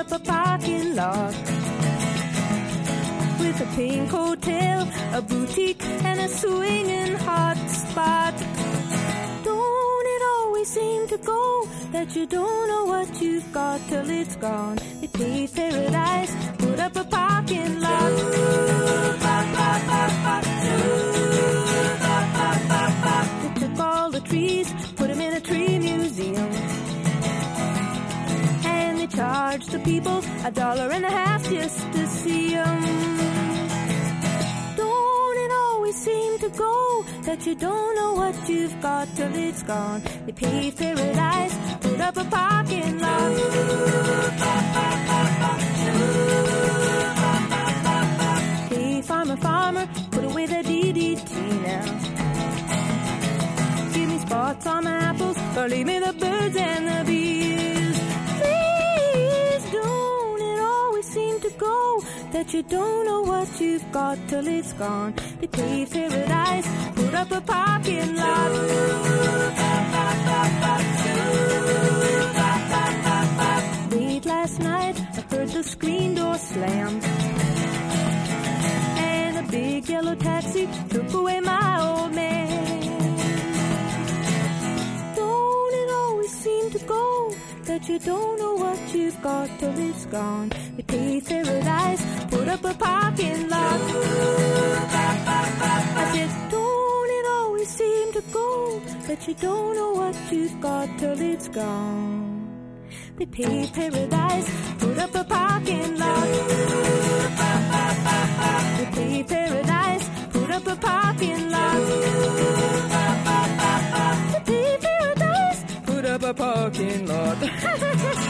up a parking lot. With a pink hotel, a boutique, and a swinging hot spot. Don't it always seem to go that you don't know what you've got till it's gone? They paved paradise, put up a parking lot. They took all the trees, put them in a tree museum. And they charged the people $1.50 just to see them. Don't it always seem to go that you don't know what you've got till it's gone? They paved paradise, put up a parking lot. Hey, farmer, farmer, put away the DDT now. Give me spots on my apples, or leave me the birds and the bees. Please, don't it always seem to go that you don't know what you've got till it's gone? They paved paradise, put up a parking lot. Late last night, I heard the screen door slam, and a big yellow taxi took away my old man. Don't it always seem to go that you don't know what you've got till it's gone? They paved paradise, put up a parking lot. I said, don't it always seem to go that you don't know what you've got till it's gone? They paved paradise, put up a parking lot. They paved paradise, put up a parking lot. They paved paradise, put up a parking lot.